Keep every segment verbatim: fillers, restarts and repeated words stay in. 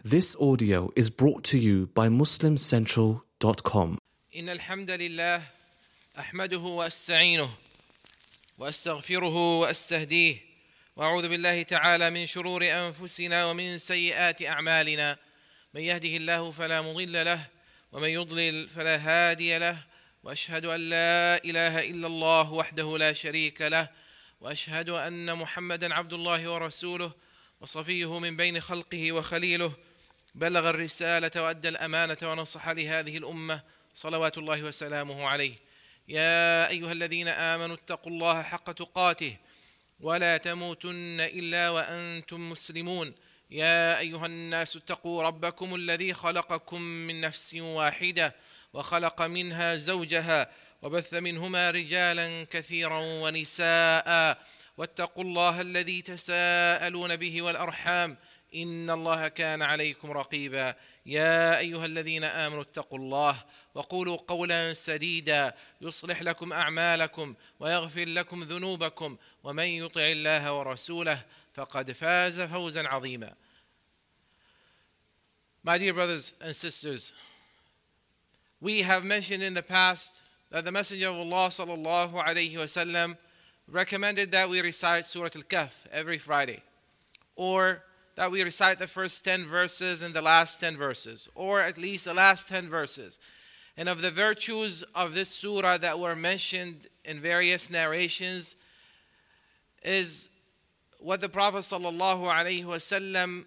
This audio is brought to you by muslim central dot com. إن الحمد لله أحمده وأستعينه وأستغفره وأستهديه وأعوذ بالله تعالى من شرور أنفسنا ومن سيئات أعمالنا من يهده الله فلا مضل له ومن يضلل فلا هادي له وأشهد أن لا إله إلا الله وحده لا شريك له وأشهد أن محمدا عبد الله ورسوله وصفيه من بين خلقه وخليله بلغ الرسالة وأدى الأمانة ونصح لهذه الأمة صلوات الله وسلامه عليه. يا أيها الذين آمنوا اتقوا الله حق تقاته ولا تموتن إلا وأنتم مسلمون. يا أيها الناس اتقوا ربكم الذي خلقكم من نفس واحدة وخلق منها زوجها وبث منهما رجالا كثيرا ونساء واتقوا الله الذي تساءلون به والأرحام إن الله كان عليكم رقيبا. يا أيها الذين آمنوا اتقوا الله وقولوا قولا سديدا يصلح لكم أعمالكم ويغفر لكم ذنوبكم ومن يطع الله ورسوله فقد فاز فوزا عظيما. My dear brothers and sisters, we have mentioned in the past that the Messenger of Allah sallallahu alayhi wasallam recommended that we recite Surah Al-Kahf every Friday, or that we recite the first ten verses and the last ten verses, or at least the last ten verses. And of the virtues of this surah that were mentioned in various narrations is what the Prophet sallallahu alaihi wasallam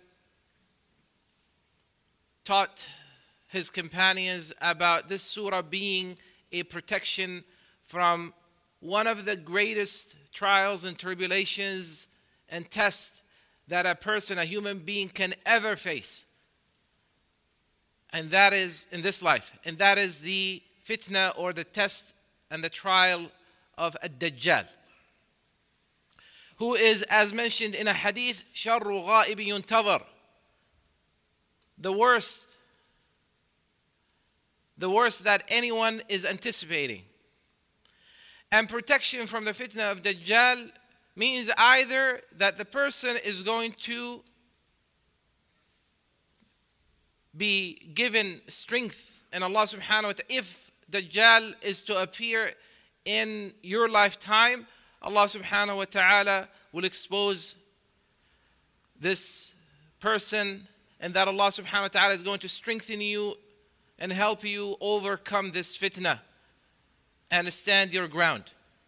taught his companions about this surah being a protection from one of the greatest trials and tribulations and tests that a person, a human being, can ever face. And that is in this life. And that is the fitna, or the test and the trial of Ad-Dajjal, who is, as mentioned in a hadith, شَرُّ غَائِبٍ يُنْتَظَرُ, the worst, the worst that anyone is anticipating. And protection from the fitna of Dajjal means either that the person is going to be given strength in Allah subhanahu wa ta'ala. If Dajjal is to appear in your lifetime, Allah subhanahu wa ta'ala will expose this person, and that Allah subhanahu wa ta'ala is going to strengthen you and help you overcome this fitna and stand your ground.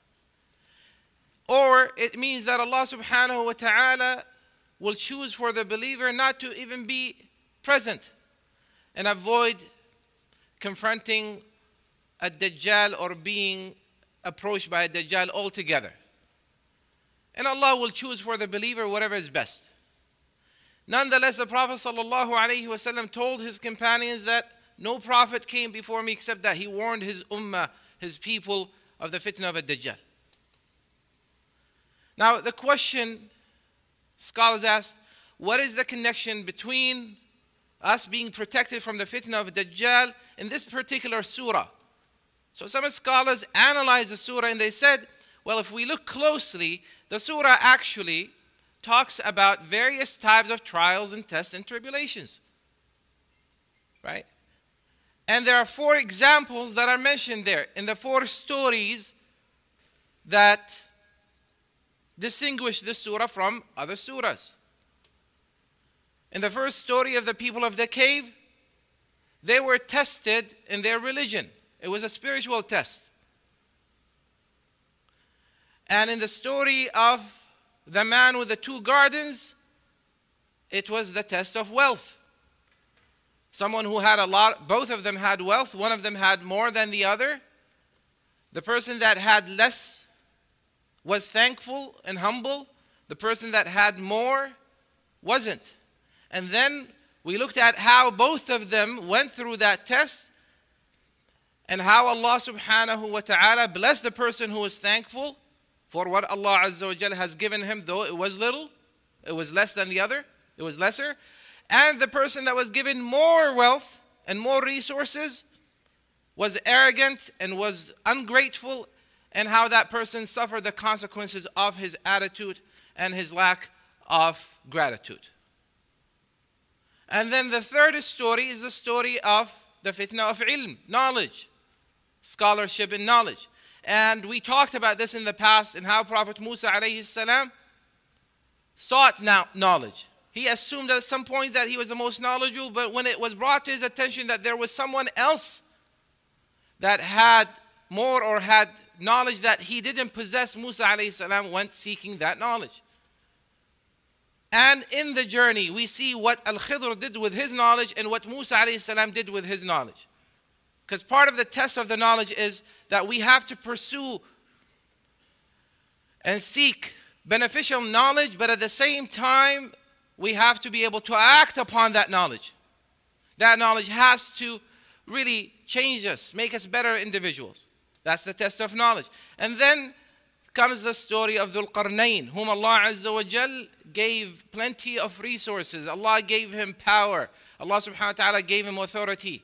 Or it means that Allah subhanahu wa ta'ala will choose for the believer not to even be present and avoid confronting a Dajjal or being approached by a Dajjal altogether. And Allah will choose for the believer whatever is best. Nonetheless, the Prophet sallallahu alaihi wasallam told his companions that no prophet came before me except that he warned his ummah, his people, of the fitna of a Dajjal. Now the question scholars ask, what is the connection between us being protected from the fitna of Dajjal in this particular surah? So some scholars analyzed the surah and they said, well, if we look closely, the surah actually talks about various types of trials and tests and tribulations. Right? And there are four examples that are mentioned there in the four stories that distinguish this surah from other surahs. In the first story of the people of the cave, they were tested in their religion. It was a spiritual test. And in the story of the man with the two gardens, it was the test of wealth. Someone who had a lot, both of them had wealth, one of them had more than the other. The person that had less was thankful and humble. The person that had more wasn't. And then we looked at how both of them went through that test, and how Allah subhanahu wa ta'ala blessed the person who was thankful for what Allah azza wa jalla has given him, though it was little, it was less than the other, it was lesser. And the person that was given more wealth and more resources was arrogant and was ungrateful, and how that person suffered the consequences of his attitude and his lack of gratitude. And then the third story is the story of the fitna of ilm, knowledge, scholarship and knowledge. And we talked about this in the past and how Prophet Musa alayhi salam sought now knowledge. He assumed at some point that he was the most knowledgeable, but when it was brought to his attention that there was someone else that had more or had knowledge that he didn't possess, Musa alayhi salam went seeking that knowledge. And in the journey, we see what Al-Khidr did with his knowledge and what Musa alayhi salam did with his knowledge. Because part of the test of the knowledge is that we have to pursue and seek beneficial knowledge, but at the same time, we have to be able to act upon that knowledge. That knowledge has to really change us, make us better individuals. That's the test of knowledge. And then comes the story of Dhul Qarnayn, whom Allah Azza wa Jal gave plenty of resources. Allah gave him power. Allah subhanahu wa ta'ala gave him authority.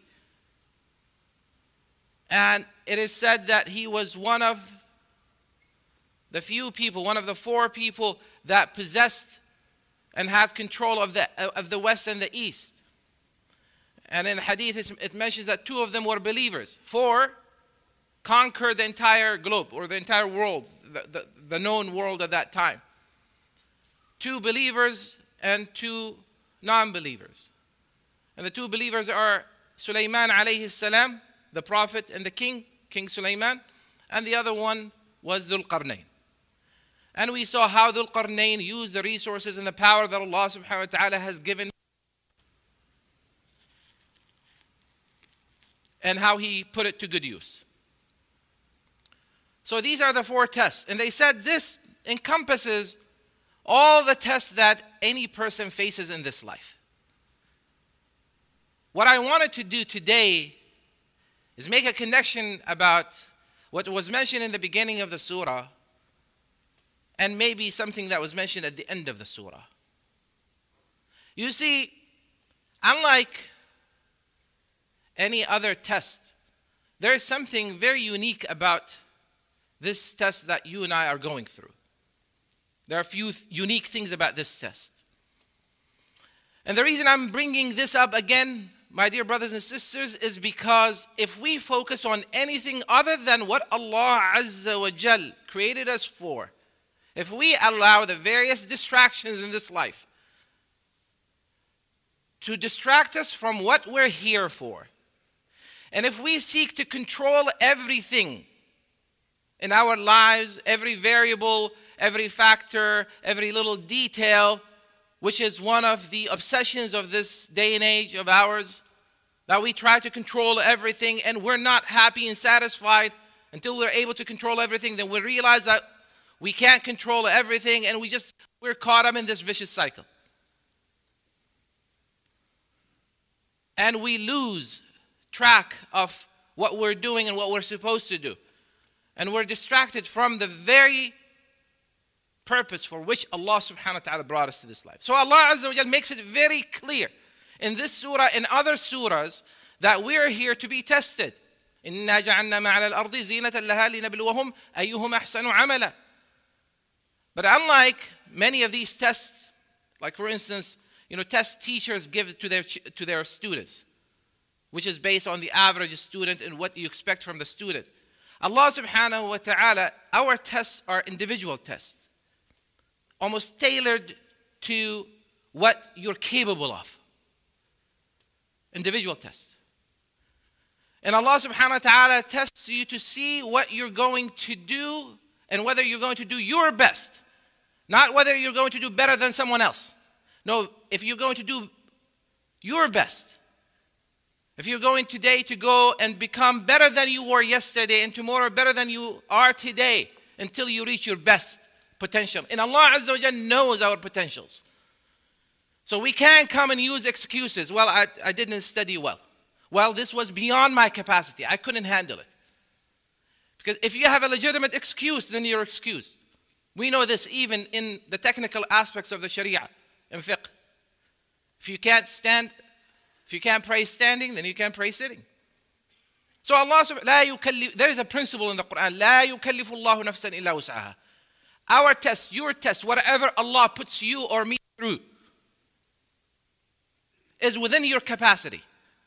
And it is said that he was one of the few people, one of the four people that possessed and had control of the, of the West and the East. And in Hadith, it mentions that two of them were believers. Four conquered the entire globe, or the entire world, the, the, the known world at that time. Two believers and two non-believers. And the two believers are Sulaiman alayhi salam, the prophet and the king, King Sulaiman, and the other one was Dhul Qarnayn. And we saw how Dhul Qarnayn used the resources and the power that Allah subhanahu wa ta'ala has given, and how he put it to good use. So these are the four tests. And they said this encompasses all the tests that any person faces in this life. What I wanted to do today is make a connection about what was mentioned in the beginning of the surah and maybe something that was mentioned at the end of the surah. You see, unlike any other test, there is something very unique about this test that you and I are going through. There are a few th- unique things about this test. And the reason I'm bringing this up again, my dear brothers and sisters, is because if we focus on anything other than what Allah Azza wa Jal created us for, if we allow the various distractions in this life to distract us from what we're here for, and if we seek to control everything in our lives, every variable, every factor, every little detail, which is one of the obsessions of this day and age of ours, that we try to control everything and we're not happy and satisfied until we're able to control everything, then we realize that we can't control everything and we just, we're caught up in this vicious cycle. And we lose track of what we're doing and what we're supposed to do. And we're distracted from the very purpose for which Allah subhanahu wa ta'ala brought us to this life. So Allah Azza wa Jal makes it very clear in this surah and other surahs that we're here to be tested. إِنَّا جَعَلْنَا مَعَلَى الْأَرْضِ زِينَةً لَهَا لِنَبْلُوَهُمْ أَيُّهُمْ أَحْسَنُ عَمَلًا. But unlike many of these tests, like for instance, you know, test teachers give to their to their students, which is based on the average student and what you expect from the student. Allah subhanahu wa ta'ala, our tests are individual tests, almost tailored to what you're capable of. Individual test. And Allah subhanahu wa ta'ala tests you to see what you're going to do and whether you're going to do your best. Not whether you're going to do better than someone else. No, if you're going to do your best. If you're going today to go and become better than you were yesterday and tomorrow better than you are today until you reach your best potential. And Allah Azza wa Jalla knows our potentials. So we can't come and use excuses. Well, I, I didn't study well. Well, this was beyond my capacity. I couldn't handle it. Because if you have a legitimate excuse, then you're excused. We know this even in the technical aspects of the Sharia and fiqh. If you can't stand, if you can't pray standing, then you can't pray sitting. So Allah subhanahu wa ta'ala, there is a principle in the Quran, لا يكلف الله نفسا إلا وسعها. Our test, your test, whatever Allah puts you or me through, is within your capacity.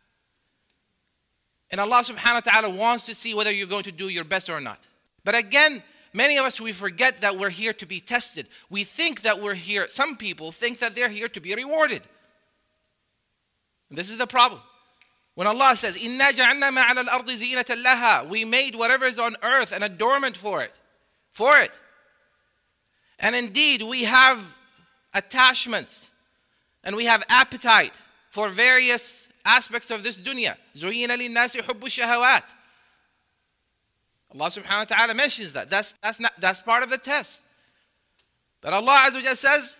And Allah subhanahu wa ta'ala wants to see whether you're going to do your best or not. But again, many of us, we forget that we're here to be tested. We think that we're here, some people think that they're here to be rewarded. And this is the problem. When Allah says, إِنَّا جَعَلْنَا مَا عَلَى الْأَرْضِ زِينَةً لَهَا, we made whatever is on earth an adornment for it. For it. And indeed, we have attachments and we have appetite for various aspects of this dunya. زُيِّنَ لِلنَّاسِ حُبُّ الشَّهَوَاتِ. Allah subhanahu wa ta'ala mentions that. That's, that's, not, that's part of the test. But Allah Azza wa Jalla says,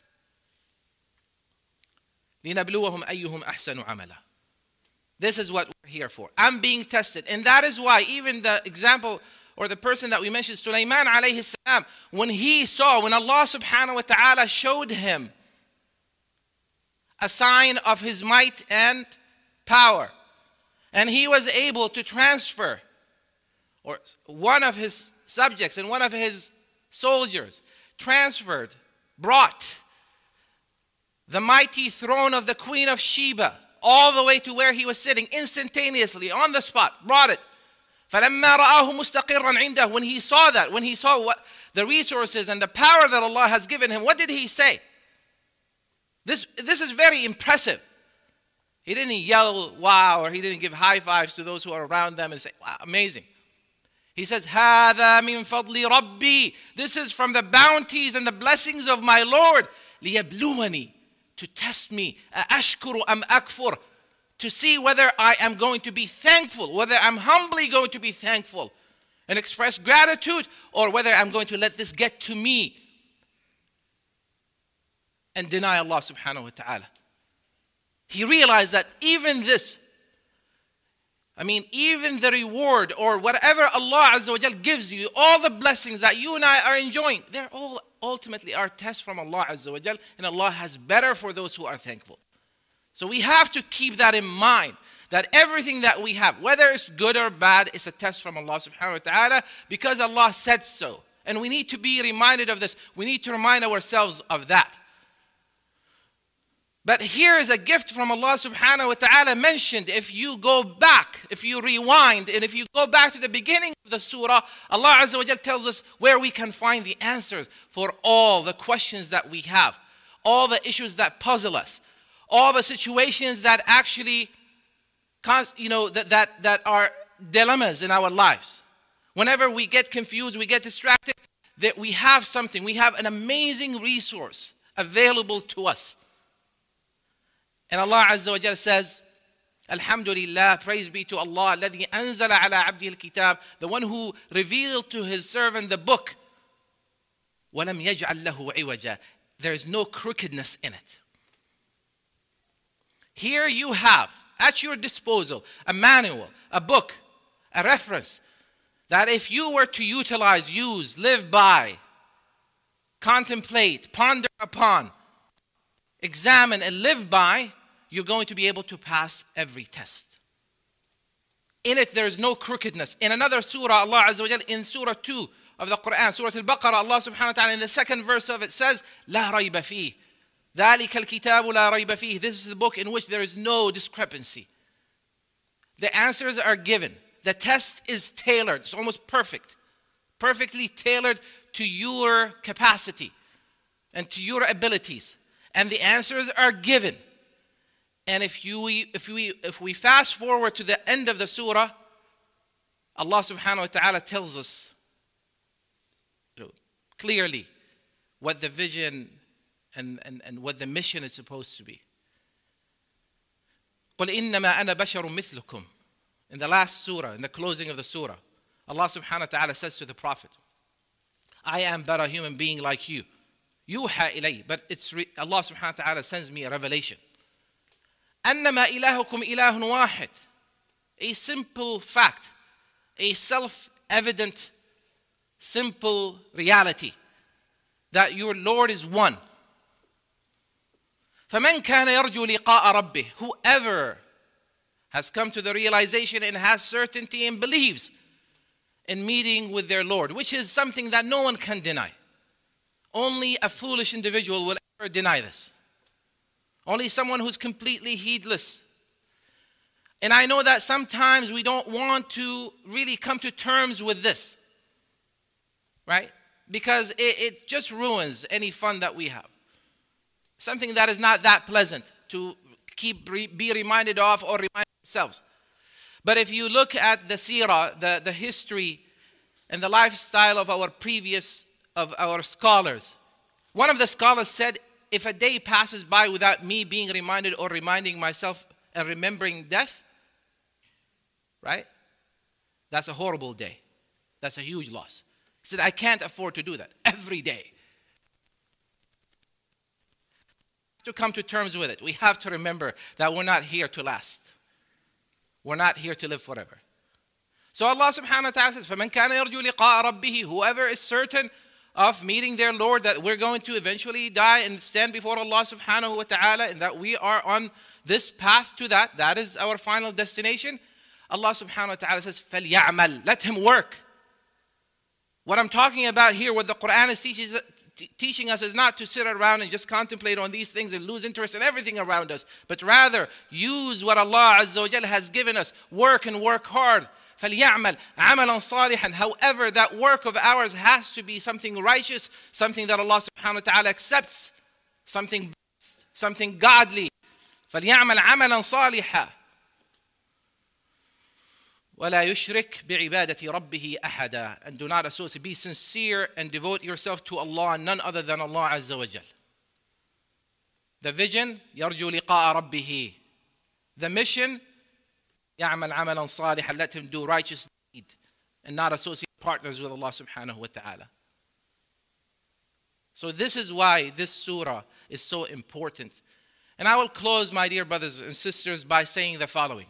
لِنَبْلُوَهُمْ أَيُّهُمْ أَحْسَنُ عَمَلًا. This is what we're here for. I'm being tested. And that is why even the example or the person that we mentioned, Sulaiman alayhi salam, when he saw, when Allah subhanahu wa ta'ala showed him a sign of his might and power, and he was able to transfer, or one of his subjects and one of his soldiers transferred, brought the mighty throne of the Queen of Sheba all the way to where he was sitting, instantaneously, on the spot, brought it. فَلَمَّا رَآهُ مُسْتَقِرًّا عِنْدَهُ. When he saw that, when he saw what the resources and the power that Allah has given him, what did he say? This, this is very impressive. He didn't yell, wow, or he didn't give high fives to those who are around them and say, wow, amazing. He says, هَذَا مِنْ فَضْلِ رَبِّي. This is from the bounties and the blessings of my Lord. لِيَبْلُوَنِي. To test me. أَأَشْكُرُ أَمْ أَكْفُرُ. To see whether I am going to be thankful, whether I'm humbly going to be thankful and express gratitude, or whether I'm going to let this get to me and deny Allah subhanahu wa ta'ala. He realized that even this, I mean, even the reward or whatever Allah Azza wa Jal gives you, all the blessings that you and I are enjoying, they're all ultimately are tests from Allah Azza wa Jal, and Allah has better for those who are thankful. So we have to keep that in mind, that everything that we have, whether it's good or bad, is a test from Allah subhanahu wa ta'ala, because Allah said so. And we need to be reminded of this. We need to remind ourselves of that. But here is a gift from Allah subhanahu wa ta'ala mentioned. If you go back, if you rewind, and if you go back to the beginning of the surah, Allah Azza wa Jal tells us where we can find the answers for all the questions that we have, all the issues that puzzle us, all the situations that actually, you know, that, that, that are dilemmas in our lives. Whenever we get confused, we get distracted, that we have something, we have an amazing resource available to us. And Allah Azza wa Jalla says, Alhamdulillah, praise be to Allah, الذي أنزل على عبده الكتاب, the one who revealed to his servant the book. وَلَمْ يَجْعَلْ لَهُ عِوَجًا. There is no crookedness in it. Here you have at your disposal a manual, a book, a reference that if you were to utilize, use, live by, contemplate, ponder upon, examine and live by, you're going to be able to pass every test. In it there is no crookedness. In another surah, Allah Azza wa Jalla, in surah two of the Quran, surah Al-Baqarah, Allah subhanahu wa ta'ala in the second verse of it says, لا ريب فيه. ذلك الكتاب لا ريب فيه. This is the book in which there is no discrepancy. The answers are given. The test is tailored. It's almost perfect. Perfectly tailored to your capacity and to your abilities. And the answers are given. And if you if we if we fast forward to the end of the surah, Allah subhanahu wa ta'ala tells us clearly what the vision and, and, and what the mission is supposed to be. قُلْ إِنَّمَا أَنَا بَشَرٌ مِثْلُكُمْ. In the last surah, in the closing of the surah, Allah subhanahu wa ta'ala says to the Prophet, I am but a human being like you. يُوحَى إِلَيْهِ. But it's re- Allah subhanahu wa ta'ala sends me a revelation. أَنَّمَا إِلَهُكُمْ إِلَهٌ وَاحِدٌ. A simple fact, a self-evident, simple reality, that your Lord is one. فَمَنْ كَانَ يَرْجُو لِقَاءَ رَبِّهِ. Whoever has come to the realization and has certainty and believes in meeting with their Lord, which is something that no one can deny. Only a foolish individual will ever deny this. Only someone who's completely heedless. And I know that sometimes we don't want to really come to terms with this, right? Because it, it just ruins any fun that we have. Something that is not that pleasant to keep be reminded of or remind ourselves. But if you look at the seerah, the, the history and the lifestyle of our previous, of our scholars, one of the scholars said, if a day passes by without me being reminded or reminding myself and remembering death, right? That's a horrible day. That's a huge loss. He said, I can't afford to do that every day. To come to terms with it, we have to remember that we're not here to last. We're not here to live forever. So Allah subhanahu wa ta'ala says, فَمَنْ كَانَ يَرْجُو لِقَاءَ رَبِّهِ, whoever is certain of meeting their Lord, that we're going to eventually die and stand before Allah subhanahu wa ta'ala, and that we are on this path to that, that is our final destination. Allah subhanahu wa ta'ala says, فَلْيَعْمَلْ, let him work. What I'm talking about here, what the Quran is teaches, teaching us is not to sit around and just contemplate on these things and lose interest in everything around us, but rather use what Allah Azza wa Jal has given us, work and work hard. فَلْيَعْمَلْ عَمَلًا صَالِحًا. However, that work of ours has to be something righteous, something that Allah subhanahu wa ta'ala accepts, something, something godly. فَلْيَعْمَلْ عَمَلًا صَالِحًا وَلَا يُشْرِكْ بِعِبَادَةِ رَبِّهِ أَحَدًا. And do not associate, be sincere and devote yourself to Allah, none other than Allah Azza wa Jal. The vision, يَرْجُو لِقَاءَ رَبِّهِ. The mission, يَعْمَلْ عَمَلًا صَالِحًا, let him do righteous deed and not associate partners with Allah subhanahu wa ta'ala. So this is why this surah is so important. And I will close, my dear brothers and sisters, by saying the following.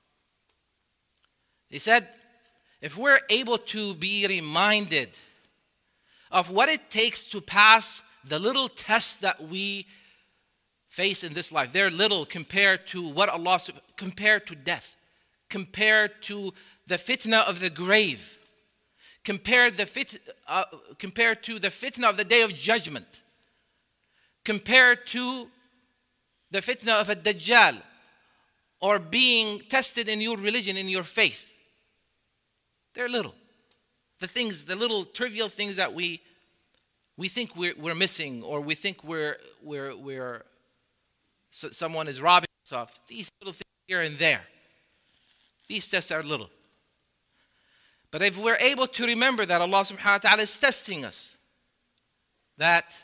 He said, if we're able to be reminded of what it takes to pass the little tests that we face in this life, they're little compared to what Allah, compared to death, compared to the fitna of the grave, compared, the fit, uh, compared to the fitna of the day of judgment, compared to the fitna of a dajjal, or being tested in your religion, in your faith. They're little. The things, the little trivial things that we we think we're, we're missing, or we think we're we're we're so someone is robbing us of. These little things here and there. These tests are little. But if we're able to remember that Allah subhanahu wa ta'ala is testing us, that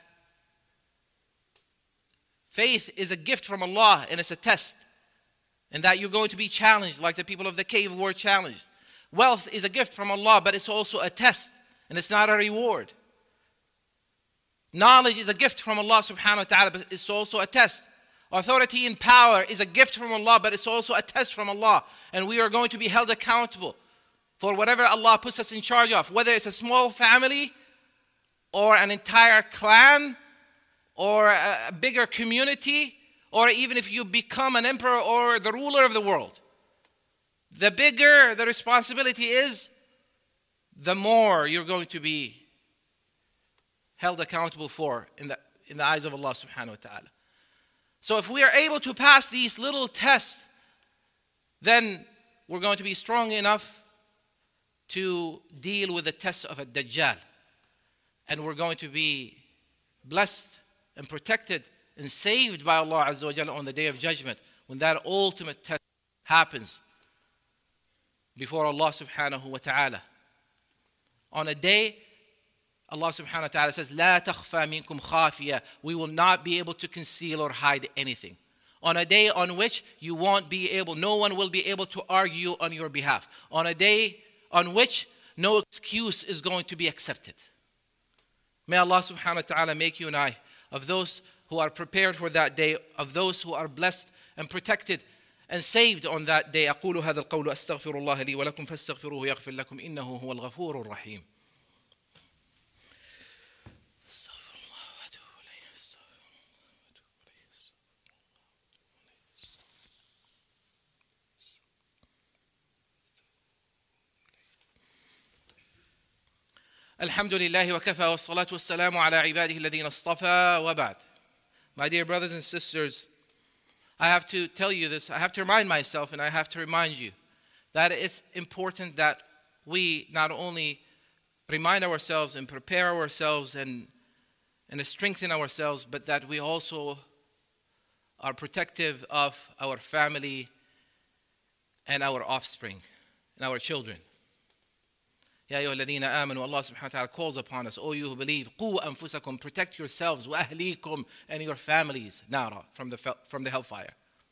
faith is a gift from Allah and it's a test, and that you're going to be challenged like the people of the cave were challenged. Wealth is a gift from Allah, but it's also a test, and it's not a reward. Knowledge is a gift from Allah subhanahu wa ta'ala, but it's also a test. Authority and power is a gift from Allah, but it's also a test from Allah. And we are going to be held accountable for whatever Allah puts us in charge of, whether it's a small family or an entire clan or a bigger community, or even if you become an emperor or the ruler of the world. The bigger the responsibility is, the more you're going to be held accountable for in the, in the eyes of Allah subhanahu wa ta'ala. So if we are able to pass these little tests, then we're going to be strong enough to deal with the test of a dajjal. And we're going to be blessed and protected and saved by Allah Azza wa Jalla on the day of judgment, when that ultimate test happens before Allah subhanahu wa ta'ala. On a day, Allah subhanahu wa ta'ala says, لا تخفى منكم خافية. We will not be able to conceal or hide anything. On a day on which you won't be able, no one will be able to argue on your behalf. On a day on which no excuse is going to be accepted. May Allah subhanahu wa ta'ala make you and I of those who are prepared for that day, of those who are blessed and protected and saved on that day. أقول هذا القول أستغفر الله لي ولكم فاستغفروه يغفر لكم إنه هو الغفور الرحيم. الحمد لله وكفى والصلاة والسلام على عباده الذين اصطفى وبعد. My dear brothers and sisters, I have to tell you this, I have to remind myself and I have to remind you that it's important that we not only remind ourselves and prepare ourselves and, and strengthen ourselves, but that we also are protective of our family and our offspring and our children. Ya ayyuha alladhina amanu, Allah subhanahu wa ta'ala calls upon us, O you who believe, qu anfusakum, protect yourselves, wa ahlikum, and your families, nara, from the, from the hellfire.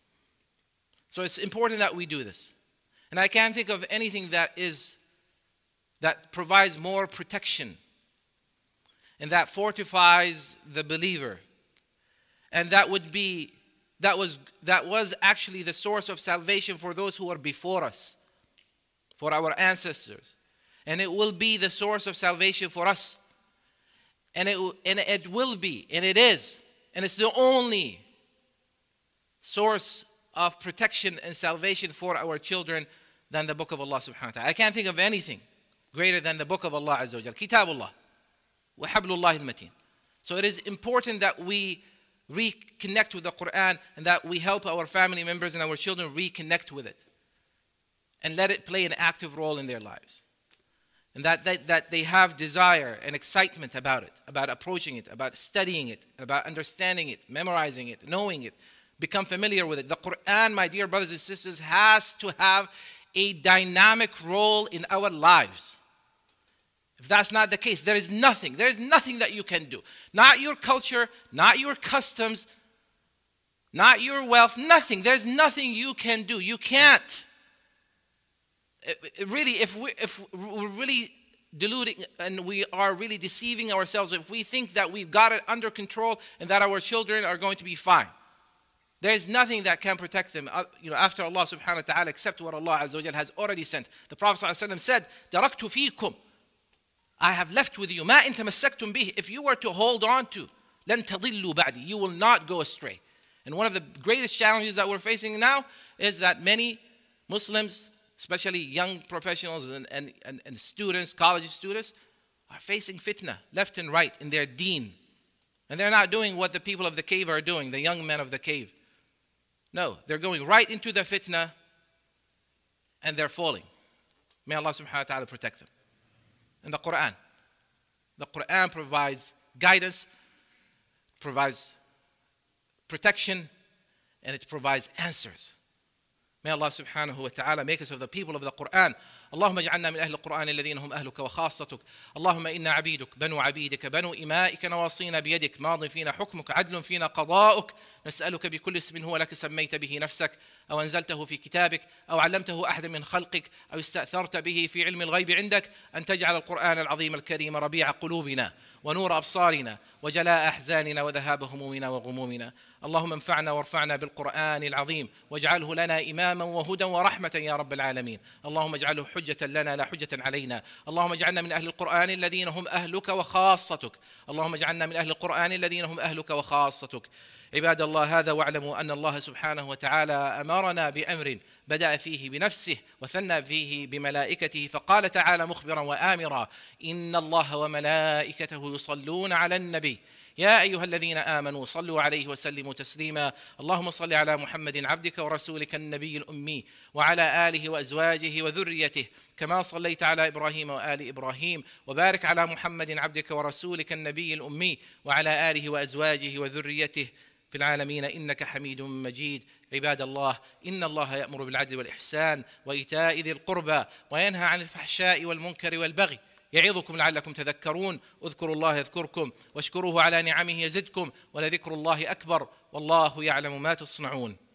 So it's important that we do this. And I can't think of anything that is, that provides more protection and that fortifies the believer. And that would be, that was, that was actually the source of salvation for those who were before us, for our ancestors. And it will be the source of salvation for us. And it, and it will be, and it is, and it's the only source of protection and salvation for our children than the book of Allah subhanahu wa ta'ala. I can't think of anything greater than the book of Allah azza wa jal. Kitabullah wa hablullah al-mateen. So it is important that we reconnect with the Quran and that we help our family members and our children reconnect with it. And let it play an active role in their lives. And that, that, that they have desire and excitement about it, about approaching it, about studying it, about understanding it, memorizing it, knowing it, become familiar with it. The Quran, my dear brothers and sisters, has to have a dynamic role in our lives. If that's not the case, there is nothing, there is nothing that you can do. Not your culture, not your customs, not your wealth, nothing. There's nothing you can do. You can't. It, it really, if, we, if we're really deluding and we are really deceiving ourselves, if we think that we've got it under control and that our children are going to be fine. There is nothing that can protect them, uh, you know, after Allah subhanahu wa ta'ala, except what Allah azza wa jal has already sent. The Prophet sallallahu alaihi wasallam said, "Taraktu fiikum," I have left with you. "Ma in tamassaktum bih," if you were to hold on to, "lan tadillu ba'di," you will not go astray. And one of the greatest challenges that we're facing now is that many Muslims, especially young professionals and, and, and, and students, college students, are facing fitna left and right in their deen. And they're not doing what the people of the cave are doing, the young men of the cave. No, they're going right into the fitna and they're falling. May Allah subhanahu wa ta'ala protect them. And the Quran. The Quran provides guidance, provides protection, and it provides answers. May Allah subhanahu wa ta'ala make us of the people of the Quran. اللهم اجعلنا من أهل القرآن الذين هم أهلك وخاصتك. اللهم إنا عبيدك بنو عبيدك بنو إمائك نواصينا بيدك ماض فينا حكمك عدل فينا قضاؤك نسألك بكل اسم هو لك سميت به نفسك أو أنزلته في كتابك أو علمته أحد من خلقك أو استأثرت به في علم الغيب عندك أن تجعل القرآن العظيم الكريم ربيع قلوبنا ونور أبصارنا وجلاء أحزاننا وذهاب همومنا وغمومنا. اللهم انفعنا وارفعنا بالقرآن العظيم واجعله لنا إماما وهدى ورحمة يا رب العالمين. اللهم اجعله حجة لنا لا حجة علينا. اللهم اجعلنا من أهل القرآن الذين هم أهلك وخاصتك. اللهم اجعلنا من أهل القرآن الذين هم أهلك وخاصتك. عباد الله، هذا واعلموا أن الله سبحانه وتعالى أمرنا بأمر بدأ فيه بنفسه وثنى فيه بملائكته، فقال تعالى مخبرا وآمرا: إن الله وملائكته يصلون على النبي يا أيها الذين آمنوا صلوا عليه وسلموا تسليما. اللهم صل على محمد عبدك ورسولك النبي الأمي وعلى آله وأزواجه وذريته كما صليت على إبراهيم وآل إبراهيم، وبارك على محمد عبدك ورسولك النبي الأمي وعلى آله وأزواجه وذريته في العالمين إنك حميد مجيد. عباد الله، إن الله يأمر بالعدل والإحسان وإيتاء ذي القربى وينهى عن الفحشاء والمنكر والبغي يعظكم لعلكم تذكرون. اذكروا الله يذكركم واشكروه على نعمه يزدكم ولذكر الله أكبر والله يعلم ما تصنعون.